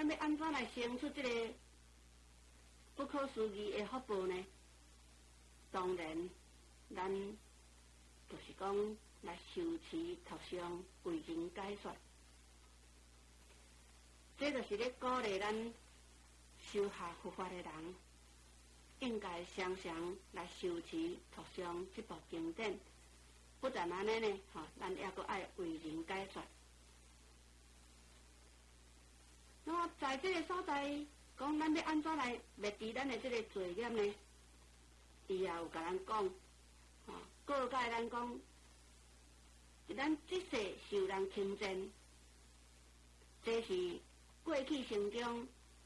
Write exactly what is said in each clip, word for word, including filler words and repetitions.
要安怎来生出这个不可思议的福报呢？当然，咱就是讲来修持托上为人解说，这就是咧鼓励咱修下佛法的人，应该常常来修持托上这部经典。不但安尼呢，吼，咱也阁爱为人解说。那么在这个所在，讲咱要安怎来灭除咱的这个罪孽呢？伊也有甲咱讲，吼，告诫咱讲，咱这世受人轻贱，这是过去生中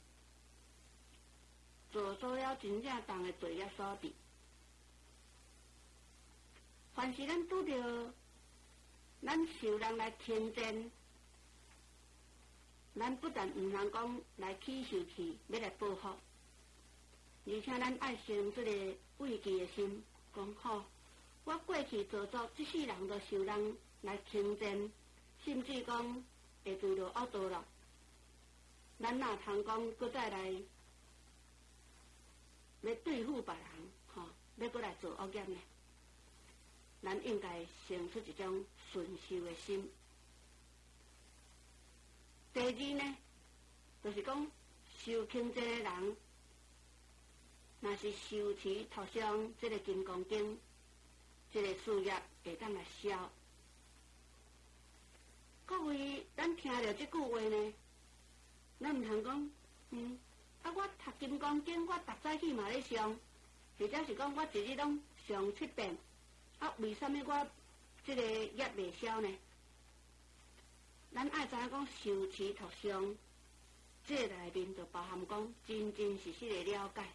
做做了真正重的罪孽所致。凡是咱拄着，咱受人来轻贱。咱不但毋通讲来起受气，要来报复，而且咱爱生这个畏惧的心，讲好，我过去做作，这世人都受人来轻贱，甚至讲会遇到恶道了。咱哪通讲搁再来要对付别人，吼，要搁来做恶业呢？咱应该生出一种顺受的心。第二呢，就是讲受轻贱的人，若是修持托上这个金刚经，这个事业会当来消。各位，咱听到这句话呢，咱毋通讲，嗯，啊，我读金刚经，我逐早起嘛咧上，或者是讲我一日拢上七遍，啊，为什么我这个业未消呢？咱爱知影讲修持托上，这内面就包含讲真真实实的了解。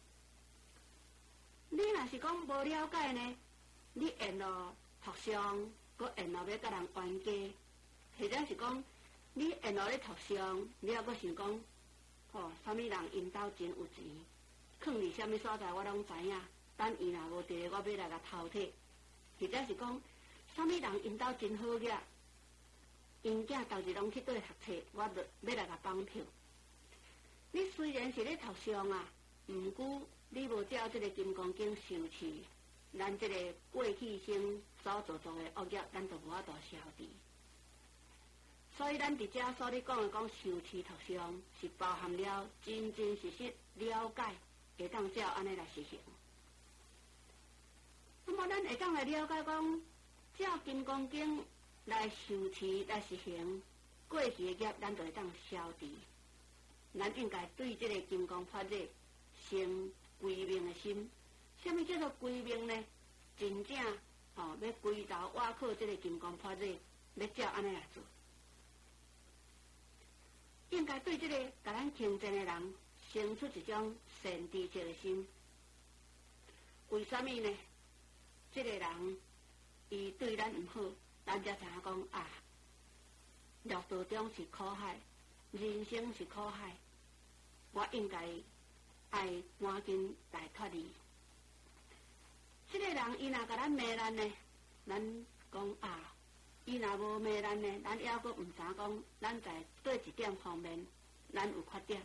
你若是讲无了解呢，你沿路托上，佮沿路要甲人冤家，或者是讲你沿路咧托上，你还佮想讲，吼，啥物人因兜真有钱，囥伫啥物所在我拢知影，等伊若无伫，我要来甲偷摕，或者是讲啥物人因兜真好业。因囝家己拢去对读册，我要要来甲帮票。你虽然是咧读上啊，毋过你无照这个金刚经修持，咱这个过去生所做做的恶业，咱就无法度消除。所以咱伫遮所咧讲的讲修持托上，是包含了真真实实了解，会当照安尼来实行。那么咱会当来了解讲，照金刚经。来修持来实行，过去的业咱就会当消除。咱应该对这个金刚法热生归命的心。什么叫做归命呢？真正吼、哦、要归头挖靠这个金刚法热，要照安尼来做。应该对这个甲咱轻贱的人生出一种善知识的心。为什么呢？这个人伊对咱唔好。咱才知影讲啊，六道中是苦海，人生是苦海，我应该爱赶紧来脱离。这个人伊若甲咱骂咱呢，咱讲啊，伊若无骂咱呢，咱还阁毋知讲，咱在对一点方面咱有缺点，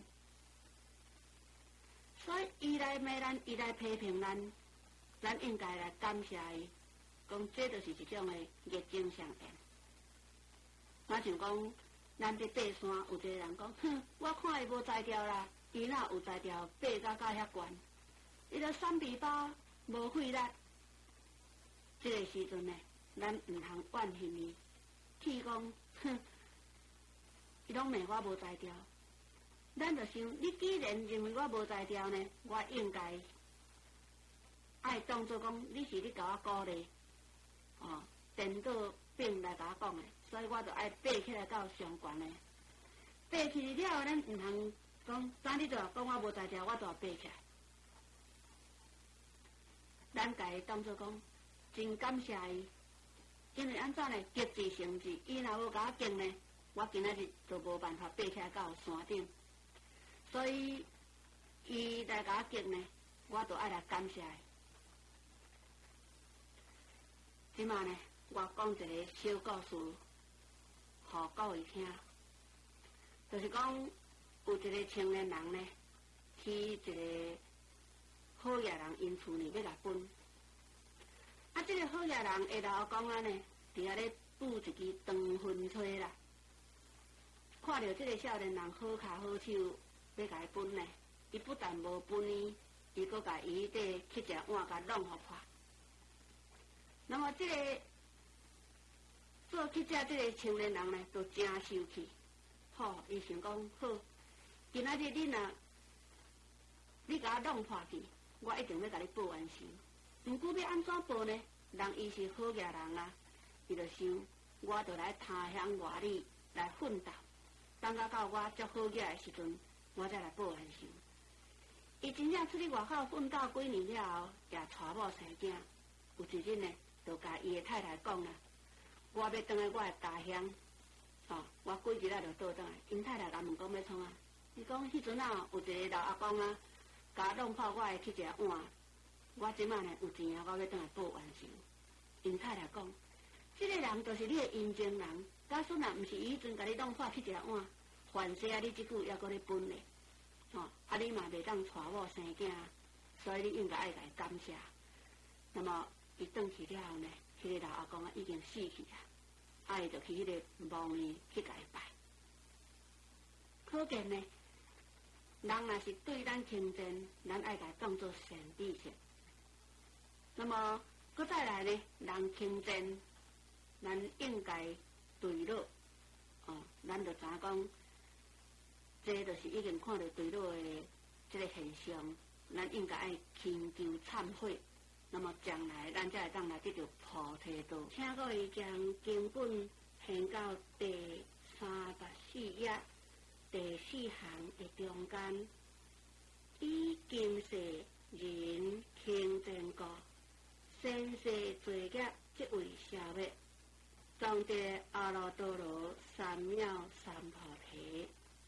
所以伊来骂咱，伊来批评咱，咱应该来感谢伊。讲这就是一种的业正相应。我想讲，咱伫爬山，有一个人讲，哼，我看伊无才调啦，伊若有才调，爬到到遐悬，伊就三比八无气力。这个时阵呢，咱毋通怨恨伊，去讲，哼，伊拢骂我无才调。咱就想，你既然认为我无才调呢，我应该爱当作讲，你是你甲我鼓励。哦，颠倒并来甲我讲的，所以我就爱爬起来到上悬的。爬起了，咱毋通讲，咱你就讲我无才调，我就要爬起来。咱家当作讲，真感谢伊，因为安怎呢？积智成智，伊若无甲我敬呢，我今仔日就无办法爬起来到山顶。所以伊来甲我敬呢，我就爱来感谢伊。即马呢，我讲一个小故事，互各位听。就是讲， 有一个青年人呢，去一个好野人因厝里要甲分。啊，这个好野人下老公啊呢，伫遐咧煮一支长薰吹啦。看到这个少年人好脚好手要甲伊分呢，伊不但无分伊，伊阁甲伊底去只碗甲弄互破。那么这个做去只这个青年人呢，就真生气。吼，伊想讲好，今仔日你若你甲我弄破去，我一定要甲你报完仇。毋过要安怎报呢？人伊是好野人啊，伊就想，我就来他乡外里来奋斗，等到到我足好野的时阵，我再来报完仇。伊真正出去外口奋斗几年了后，也娶某生囝，有一日呢，就甲伊的太太讲啦，我要回来我的家乡，吼、哦，我几日仔就倒转来。因太太甲问讲要创啊？伊讲迄阵啊，有一个老阿公啊，甲我弄破我的去食碗。我即摆呢有钱啊，我要倒来报完仇。因太太讲，即、这个人就是你的阴情人。假使若毋是伊迄阵甲你弄破去食碗，凡事啊你即句还阁咧分咧，吼、哦，啊你嘛袂当娶某生囝，所以你应该爱来感谢。那么伊转去了后呢，迄、那个老阿公啊已经死去啊，啊伊就去迄个墓园去甲伊拜。可见呢，人若是对咱轻贱，咱爱甲当作善知识。那么，搁再来呢，人轻贱，咱应该对落，哦，咱就知影讲，这就是已经看到对落的这个现象，咱应该爱祈求忏悔。那么将来咱才会当来得到菩提道。请各位将经本献到第三十四页第四行的中间，以今世人轻贱故，先世罪业即为消灭，终得阿耨多罗三藐三菩提。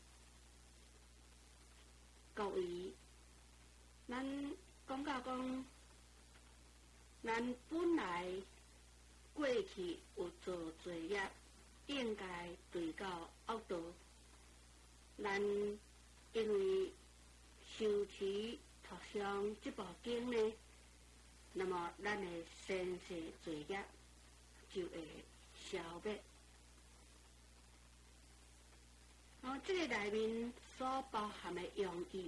各位，咱讲到讲。咱本来过去有做罪业，应该对到恶道。咱因为修持读诵这部经呢，那么咱的先世罪业就会消灭。哦，这个内面所包含的用意，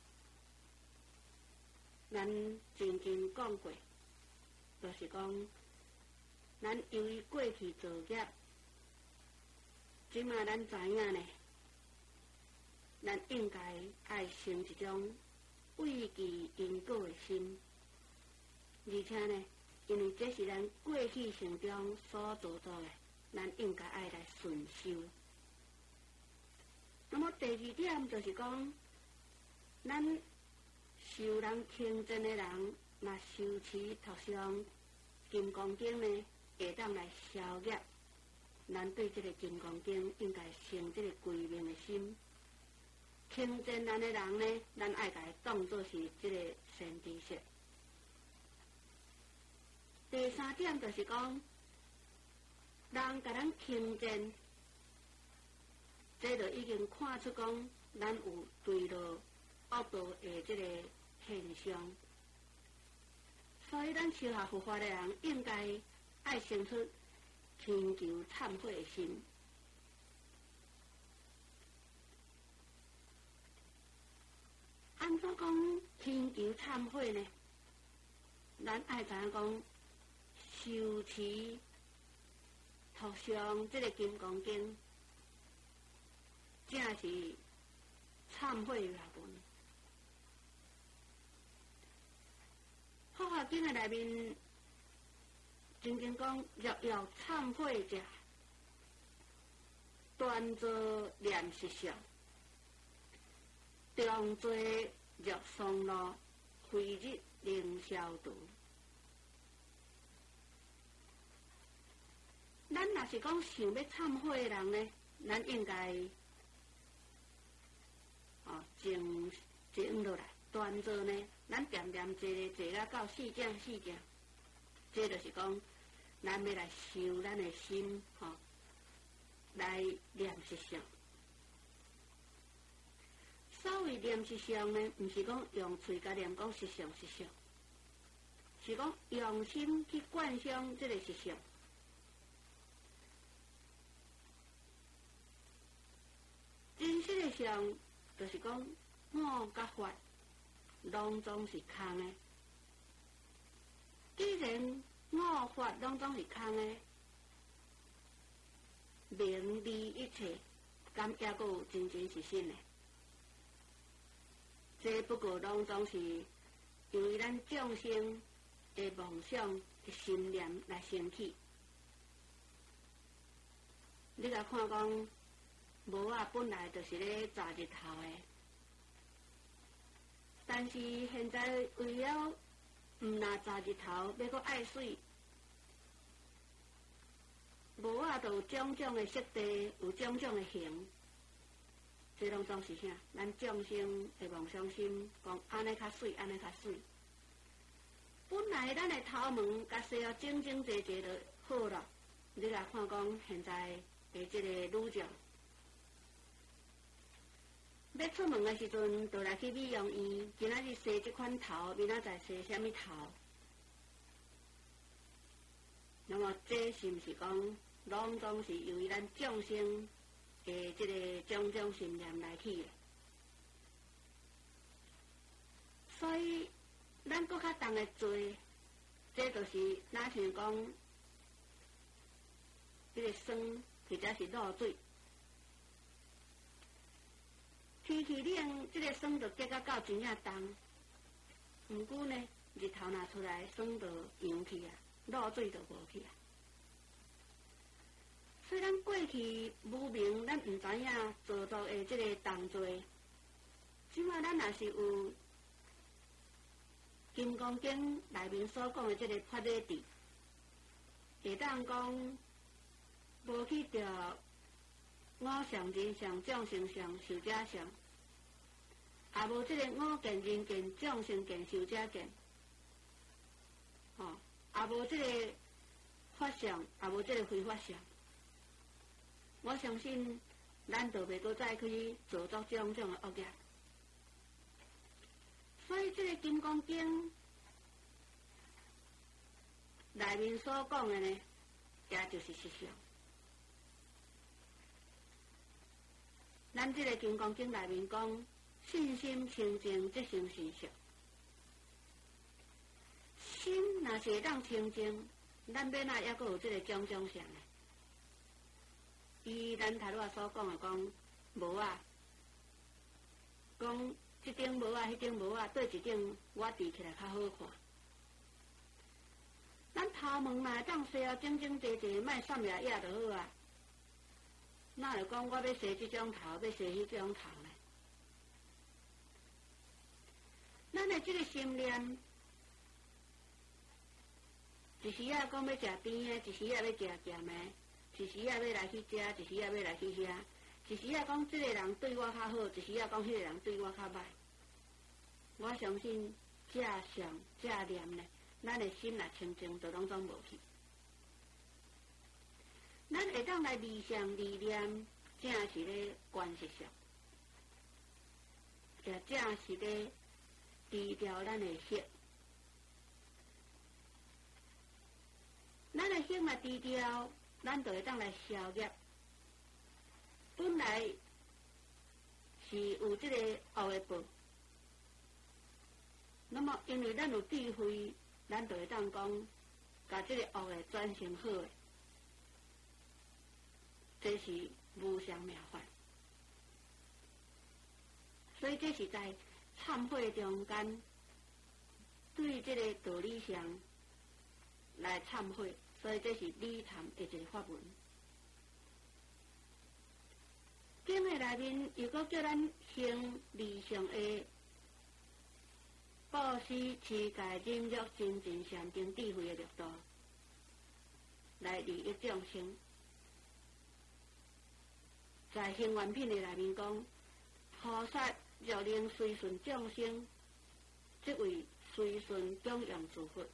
咱曾经讲过。就是讲，咱由于过去做业，即马咱知影呢，咱应该爱生一种畏惧因果的心，而且呢，因为这是咱过去生中所做做的，咱应该爱来顺修。那么第二点就是讲，咱受人轻贱的人。若修持读诵金刚经呢，会当来消业。咱对这个金刚经应该生这个归命的心。轻贱咱的人呢，咱爱甲伊当作是这个善知识。第三点就是讲，人甲咱轻贱，这就已经看出讲，咱有对落恶道的这个现象。所以，咱修学佛法的人应该爱生出祈求忏悔的心。安怎讲祈求忏悔呢？咱爱知影讲修持读诵这个金刚经，正是忏悔业文。佛法经的内面，真正讲若要忏悔者，端坐念实相，重做若松路，慧日灵消毒。咱若是讲想要忏悔的人呢，咱应该哦静静落来。端坐呢，咱点点坐咧坐了到四正四正，这就是讲，咱要来修咱的心，吼、哦，来念实相。 谓念实相呢，毋是讲用喙甲念讲实相实相，是讲用心去观想这个实相。真实的相，就是讲我甲法拢总是空的。既然我法拢总是空的，名利一切，敢也阁有真真实实的？这不过拢总是由于咱众生的梦想、的心念来升起。你甲看讲，无啊本来就是咧炸日头的，但是现在为了毋若炸日头，要阁爱水，无啊就有种种的色地，有种种的形。这拢总是啥？咱众生的梦想心，讲安尼较水，安尼较水。本来咱的头毛甲洗啊整整齐齐就好了。你来看讲现在的这个女将，要出门的时阵，就来去美容院，今仔日洗这款头，明仔载洗什么头？那么这是毋是讲，拢总是由于咱众生？诶，这个种种信念来起的，所以咱搁较重的做，这就是哪像讲，这个霜或者是露水，天气冷，这个霜就结到到真正重，毋过呢，日头拿出来，霜就扬去啊，露水就无去啊。虽然过去无明，咱毋知影做作的这个动作，即摆咱也是有《金刚经》内面所讲的这个法理智，会当讲无去着我相、人相、众生相、寿者相，也无这个我见、人见、众生见、寿者见，哦，也无这个法相，也无这个非法相。我相信，咱就袂阁再去做作种种的恶业。所以，这个《金刚经》内面所讲的呢，也就是实相。咱这个《金刚经》内面讲，信心清净，即成实相。心若是会当清净，咱要哪还阁有这个种种相呢？伊咱头拄仔所讲的讲无啊，讲即顶无啊，迄顶无啊，对一顶我伫起来较好看。咱头毛若会当洗啊整整齐齐，莫闪呀呀就好啊。哪会讲我要洗即种头，要洗迄种头呢？咱的即个心念，一时啊讲要食甜的，一时啊要食咸的。一时啊要来去食，一时啊要来去遐，一时啊讲这个人对我较好，一时啊讲迄个人对我较歹。我相信这想这念呢，咱的心若清净，就拢总无去。咱会当来理想理念，正是咧观实相，也正是咧低调咱的心。咱的心若低调。咱就会当来消业，本来是有这个恶的报，那么因为咱有智慧，咱就会当讲，把这个恶的转成好的，这是无上妙法。所以这是在忏悔中间，对这个道理上来忏悔。所以这是理忏的一个法文。经的内面又搁叫咱行理上的布施、持戒、忍辱、精进、禅定、智慧的力度，来利益众生。在行愿品的内面讲，菩萨若能随顺众生，即为随顺供养诸佛。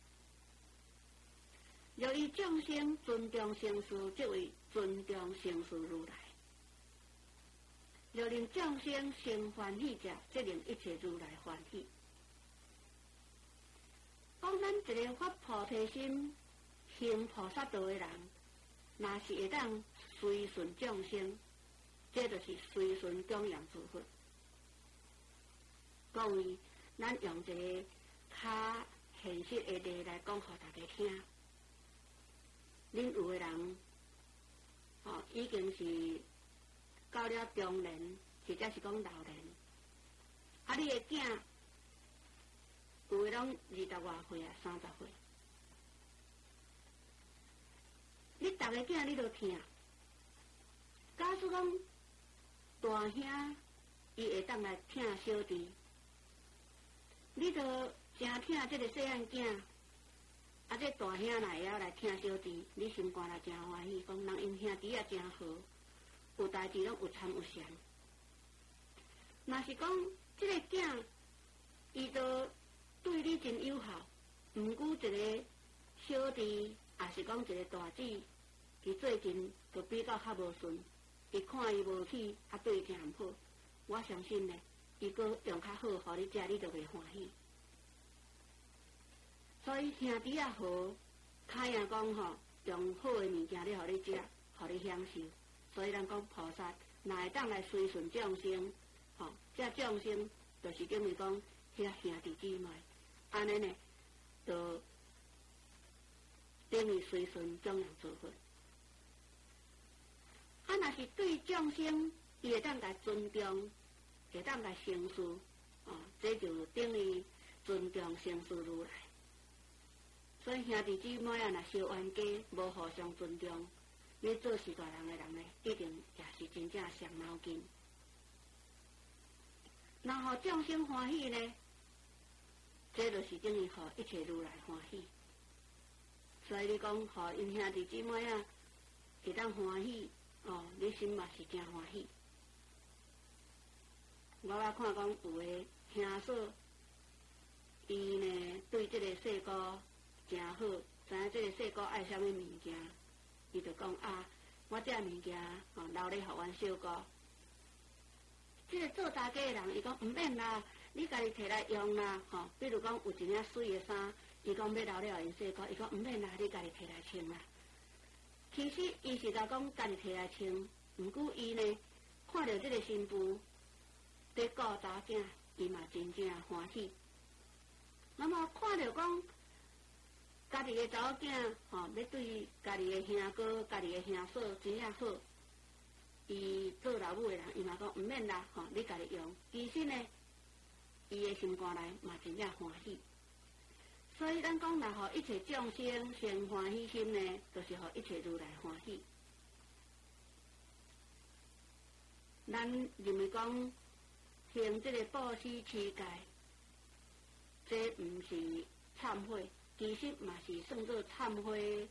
若以众生尊重成事，即为尊重成事如来。 若令众生生欢喜者，则令一切如来欢喜。讲咱一个发菩提心、行菩萨道的人，若是会当随顺众生，这就是随顺供养诸佛。讲伊，咱用一个较现实的例来讲，互大家听。恁有的人，哦，已经是到了中年，或者是讲老年，啊，你的囝有的拢二十外岁啊，三十岁，你逐个囝你都听。假使讲大兄伊会当来听小弟，你都真听这个细汉囝。啊！这大兄若会晓来听小弟，你心肝也真欢喜，讲人因兄弟也真好，有代志拢有参有详。若是讲这个囝，伊都对你真友好，毋过一个小弟，也是讲一个大姊，伊最近就比较较无顺，伊看伊无起，啊对伊真毋好。我相信呢，伊搁用较好，互你食，你就袂欢喜。所以兄弟啊好，较样讲吼，用好的物件咧，互你食，互你享受。所以咱讲菩萨，若会当来随顺众生，吼，这众生就是等于讲遐兄弟姊妹，安尼呢，就等于随顺供养诸佛。啊，若是对众生，伊会当来尊重，会当来承事，哦，这就等于尊重承事如来。所以兄弟姊妹啊，若相冤家，无互相尊重，你做事大人的人呢，一定也是真正伤脑筋。然后众生欢喜呢，这就是等于互一切如来欢喜。所以你讲，互因兄弟姊妹啊，会当欢喜，哦，你心嘛是真欢喜。我捌看讲有的兄嫂，伊呢对这个细姑真好，知影这个细姑爱啥物物件，伊就讲啊，我这物件吼留咧互阮小姑。这个做大家的人，伊讲毋免啦，你家己摕来用啦，吼。比如讲有一领水的衫，伊讲要留咧互因细姑，伊讲毋免啦，你家己摕来穿啦。其实伊是甲讲家己摕来穿，毋过伊呢看到这个新妇在顾查囝，伊嘛真正欢喜。那么看到讲家己的查某囝，吼、哦，要对家己的兄哥、家己的兄嫂真正好，伊做老母的人，伊嘛讲毋免啦，吼、哦，你家己用。其实呢，伊的心肝内嘛真正欢喜。所以咱讲，若互一切众生生欢喜心呢，就是互一切如来欢喜。咱认为讲行这个布施持戒，这毋是忏悔。其实嘛是算作忏悔，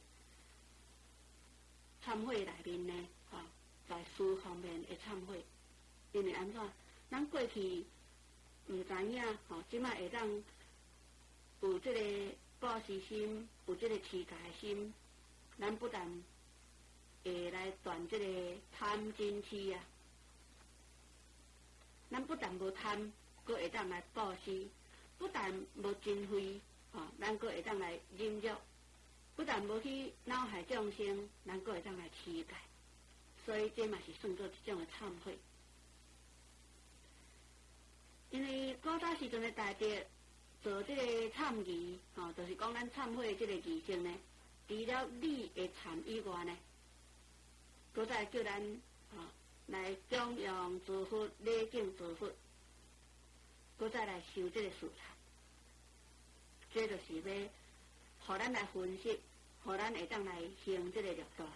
忏悔内面呢，吼、哦，在事方面的忏悔。因为安怎？咱过去毋知影，吼、哦，即摆会当有这个布施心，有这个持戒心，咱不但会来断这个贪嗔痴啊，咱不但无贪，佫会当来布施，不但无嗔恚。哦，咱佫会当来忍辱，不但无去恼害众生，咱佫会当来持戒，所以这嘛是算作一种的忏悔。因为古早时阵的大德做这个忏仪，吼、哦，就是讲咱忏悔这个仪式呢，除了礼的忏以外呢，佫再叫咱吼、哦、来供养诸佛，礼敬诸佛，佫再来修这个素忏。这就是要，互咱来分析，互咱会当来行这个律道。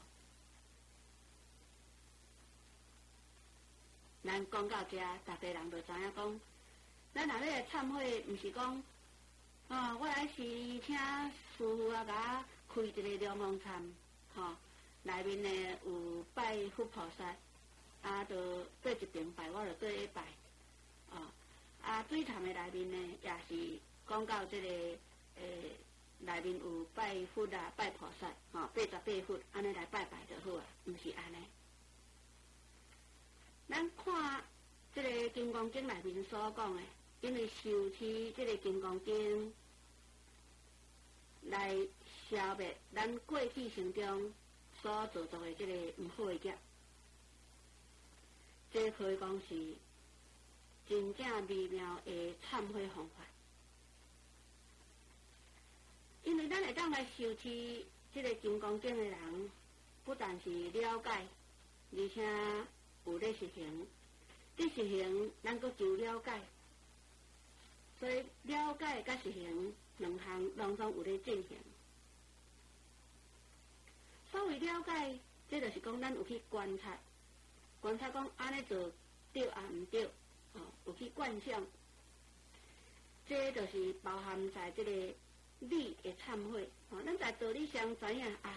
咱讲到这，大家人就知影讲，咱若要来忏悔，毋是讲，哦，我来是请师父啊，甲我开一个龙王忏，吼、哦，内面呢有拜佛菩萨，啊，就对一边拜，我就对伊拜，哦，啊，水忏的内面呢，也是讲到这个。诶，内面有拜佛啊，拜菩萨，吼、哦，八十八佛，安尼来拜拜就好啊，毋是安尼。咱看这个《金刚经》内面所讲的，因为受持这个《金刚经》来消灭咱过去生中所做作的这个唔好的业，这可以讲是真正微妙的忏悔方法。因为咱会当来受持这个《金刚经》的人，不但是了解，而且有咧实行。这实行，咱阁就了解，所以了解甲实行两项拢总有咧进行。所谓了解，这就是讲咱有去观察，观察讲安尼做对啊毋对，哦，有去观想，这就是包含在这个理的忏悔。哦，咱在道理上知影啊，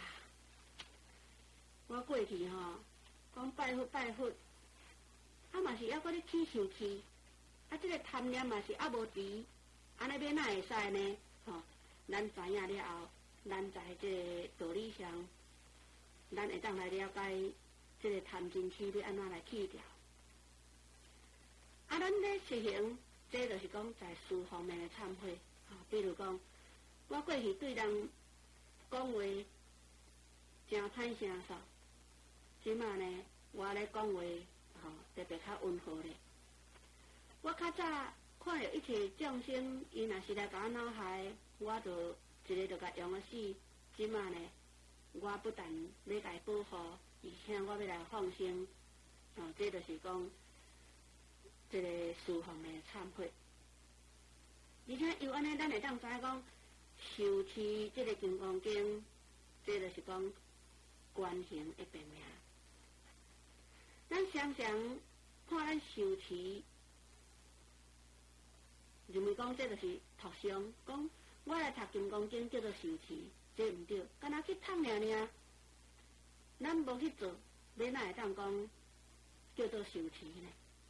我过去吼、哦，讲拜佛拜佛。啊，嘛是还搁咧起生气，啊，这个贪念嘛是还无除，安尼要哪会使呢？吼、哦，咱知影了后，咱在这个道理上，咱会当来了解这个贪嗔痴要安怎来去掉。啊，咱咧实行，这就是讲在事方面的忏悔。啊、哦，比如讲，我过去对人讲话真歹声扫，即马呢，我咧讲话。吼、哦，特别较温和咧。我较早看到一切众生，伊若是来甲我恼害，我就一个就甲用啊死。即马呢，我不但要甲伊保护，而且我要来放生。哦，这就是讲这个事方的忏悔。而且又安尼，咱会当知影讲受持这个金刚经，这就是讲观行的变名。咱常常看咱受持，认为讲这就是读诵，讲我来读金刚经叫做受持，这毋对，敢若去读尔尔，咱无去做，要哪会当讲叫做受持呢？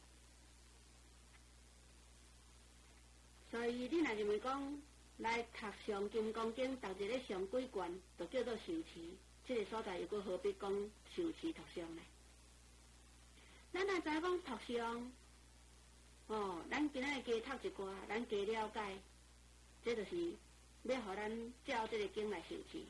所以你若认为讲来读上金刚经，读一个上几卷，就叫做受持，这个所在又搁何必讲受持读诵呢？咱若知影讲读诵，哦，咱今仔日加读一寡，咱加了解，这就是要互咱照这个经来受持。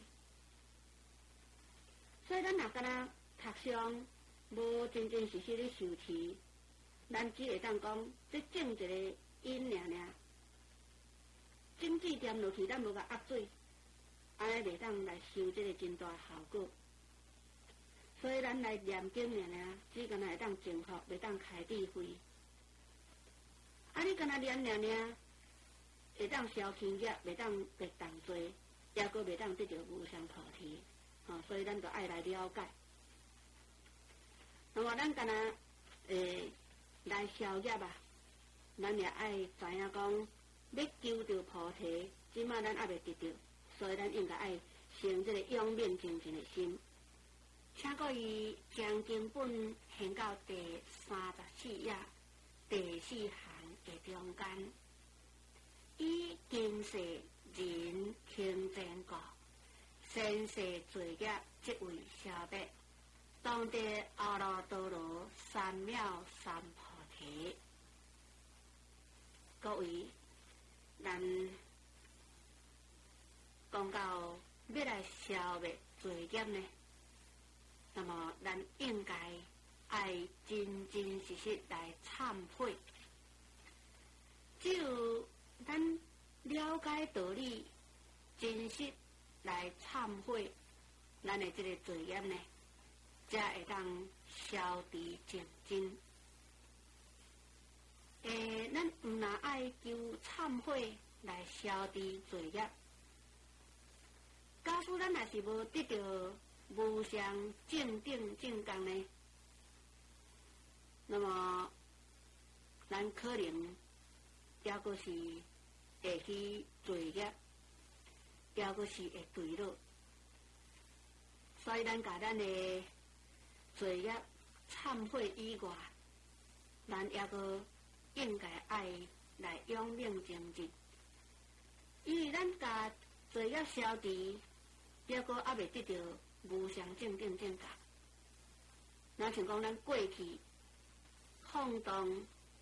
所以咱若敢若读诵，无真真实实咧受持，咱只会当讲这种一个因尔尔，种子点落去，咱无甲压水，安尼袂当来收这个真大效果。所以咱来念经尔尔，只敢若会当静福，袂当开智慧。啊，你敢若念尔尔，会当消轻业，袂当别重罪，也阁袂当得到无上菩提。吼、哦，所以咱就爱来了解。那么咱敢若诶来消业啊，咱也爱知影讲，要求到菩提，即马咱还袂得到，所以咱应该爱生这个仰面精进的心。请各位将经本献到第三十四页第四行的中间，以今世人轻贱过，先世罪业即为消灭，当得阿耨多罗三藐三菩提。各位，咱讲到要来消灭罪业呢？那么，咱应该爱真真实实来忏悔。只有咱了解道理，真实来忏悔，咱的这个罪业呢，才会当消除净真。诶，咱毋若爱求忏悔来消除罪业。假使咱若是无得到无上正定正觉呢，那么咱可能也阁是会去罪业，也阁是会堕落。所以咱甲咱的罪业忏悔以外，咱也阁应该爱来仰命精进，因为咱甲罪业消除，也阁还未得到无上正定正觉。那像讲咱过去放荡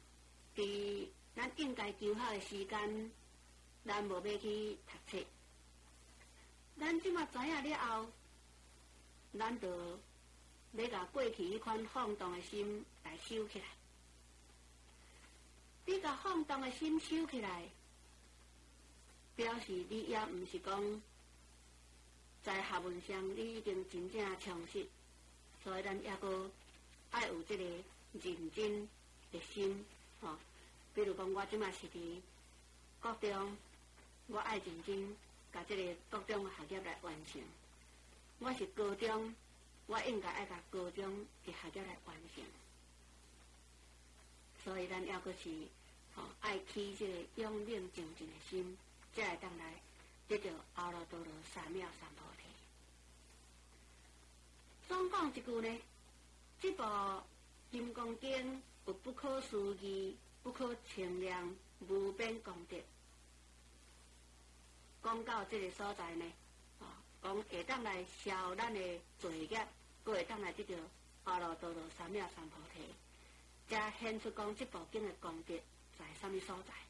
应该求学的时间，咱无要去读册。咱即马知影了后，咱就要甲过去迄款放荡的心来收起来。你甲放荡的心收起来，表示你也毋是讲在学问上你已经真正充实，所以咱也阁爱有即个认真的心，吼、哦。比如讲，我即马是伫国中，我爱认真甲即个国中的学业来完成。我是高中，我应该爱甲高中的学业来完成。所以咱要阁是吼、哦、爱起即个勇猛精进的心，才会当来得到阿耨多罗三藐三菩提。总讲一句呢，这部《金刚经》有不可思议、不可称量、无边功德。讲到这个所在呢，哦，讲会当来消咱的罪业，佫会当来得到阿耨多罗三藐三菩提，才显出讲这部经的功德在什么所在。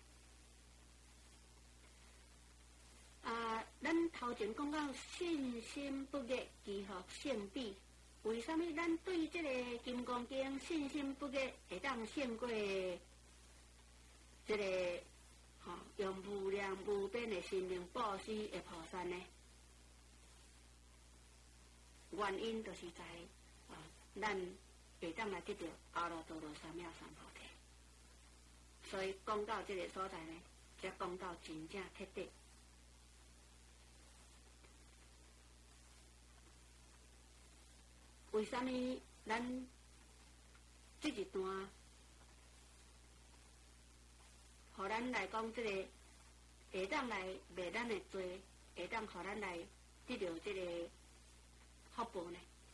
啊，咱头前讲到信心不逆，其福胜彼。为什么咱对这个《金刚经》信心不逆，会当胜过这个吼、哦、用无量无边的心灵布施的菩萨呢？原因就是在啊、哦，咱会当来得到阿耨多罗三藐三菩提。所以讲到这个所在呢，才讲到真正彻底。为什么咱这一段，互咱来讲这个会当来灭咱的罪，会当互咱来得到这个福报呢？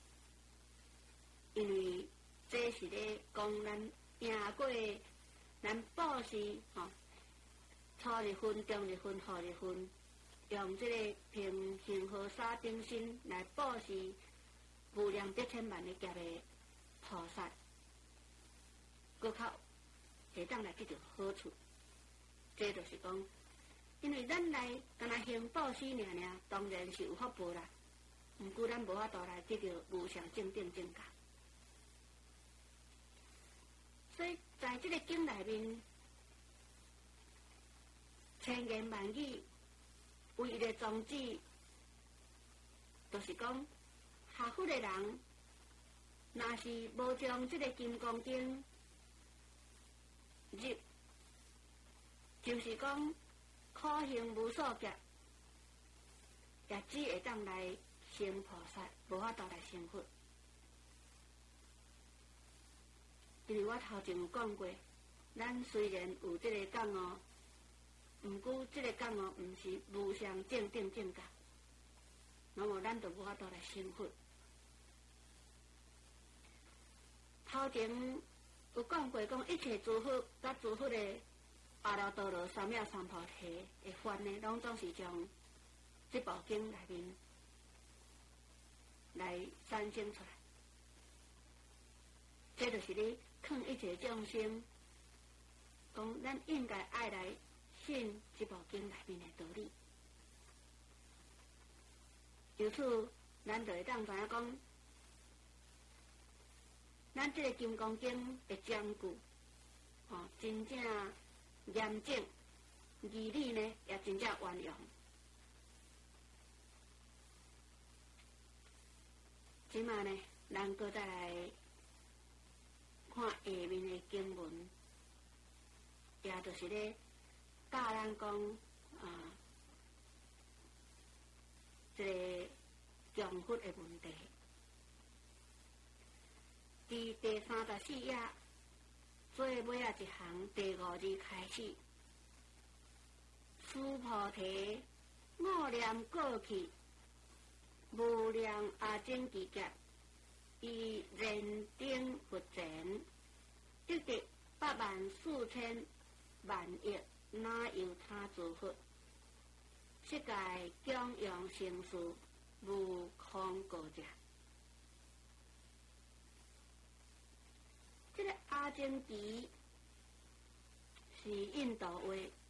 因为这是咧讲咱赢过咱布施吼，初日分、中日分、后日分，用这个平行河沙顶心来布施无量百千万的劫的菩萨，搁较会当来得到好处。这就是讲，因为咱来干那行布施尔尔，当然是有福报啦。毋过咱无法度来得到无上正等正觉。所以在这个经内面，千言万语，唯一的宗旨，就是讲。学佛的人，若是无将这个《金刚经》入，就是讲苦行无数劫，也只会当来成菩萨，无法度来成佛。因为我头前有讲过，咱虽然有这个觉悟，毋过这个觉悟毋是无上正等正觉，那么咱就无法度来成佛。头前有讲过，讲一切诸佛甲诸佛的阿耨多罗三藐三菩提的法呢，拢总是从这部经内面来产生出来。这就是咧劝一切众生，讲咱应该爱来信这部经内面的道理。由此，咱就会当知影讲。咱这个《金刚经》的讲句，吼、哦，真正严正，义理呢也真正圆融。即马呢，咱搁再来看下面的经文，也就是咧教咱讲啊，这个供佛的问题。伫第三十四页最尾啊一行第五字开始，诸菩提我念过去无量阿僧祇劫，以人等佛前，得得八万四千万亿那由他诸佛，世界供养成事无空过者。这个阿僧祇是印度话。